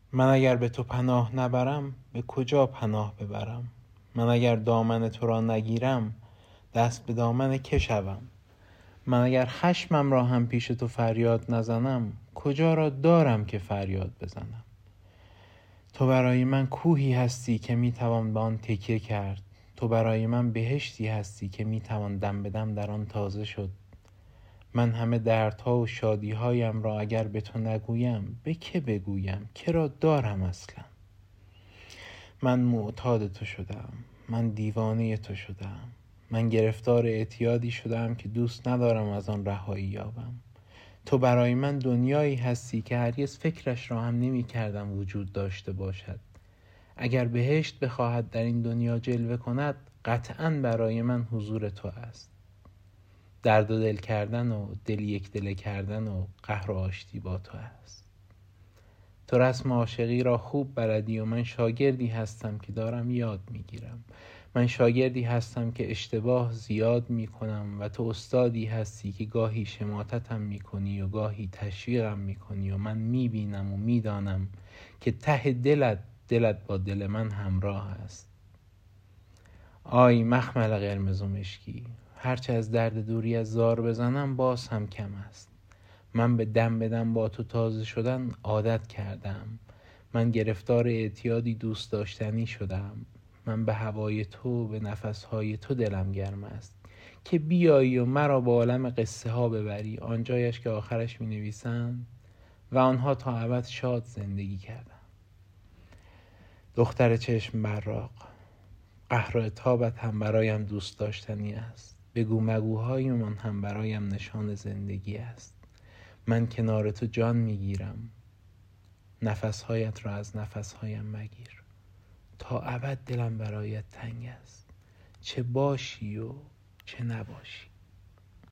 من اگر به تو پناه نبرم به کجا پناه ببرم؟ من اگر دامن تو را نگیرم دست به دامن که شوم؟ من اگر خشمم را هم پیش تو فریاد نزنم کجا را دارم که فریاد بزنم؟ تو برای من کوهی هستی که میتوان به آن تکیه کرد. تو برای من بهشتی هستی که میتوان دم به دم در آن تازه شد. من همه دردها و شادیهایم را اگر به تو نگویم به که بگویم؟ که را دارم اصلا؟ من معتاد تو شدم، من دیوانه تو شدم، من گرفتار اعتیادی شدم که دوست ندارم از آن رهایی یابم. تو برای من دنیایی هستی که هرگز فکرش را هم نمی کردم وجود داشته باشد. اگر بهشت بخواهد در این دنیا جلوه کند قطعاً برای من حضور تو است. درد و دل کردن و دل یک دل کردن و قهر و آشتی با تو است. تو رسم عاشقی را خوب بلدی و من شاگردی هستم که دارم یاد میگیرم. من شاگردی هستم که اشتباه زیاد میکنم و تو استادی هستی که گاهی شماتتم میکنی و گاهی تشویقم میکنی و من میبینم و میدانم که ته دلت با دل من همراه است. آی مخمل قرمز و مشکی، هرچه از درد دوری از زار بزنم باز هم کم است. من به دم با تو تازه شدن عادت کردم. من گرفتار اعتیادی دوست داشتنی شدم. من به هوای تو، به نفسهای تو دلم گرم است که بیایی و مرا با عالم قصه ها ببری، آنجایش که آخرش می نویسند و آنها تا ابد شاد زندگی کردم. دختر چشم براق، قهر و عتابت هم برایم دوست داشتنی است. بگو مگوهای من هم برایم نشان زندگی است. من کنار تو جان میگیرم، نفسهایت را از نفسهایم مگیر. تا ابد دلم برایت تنگ است، چه باشی و چه نباشی.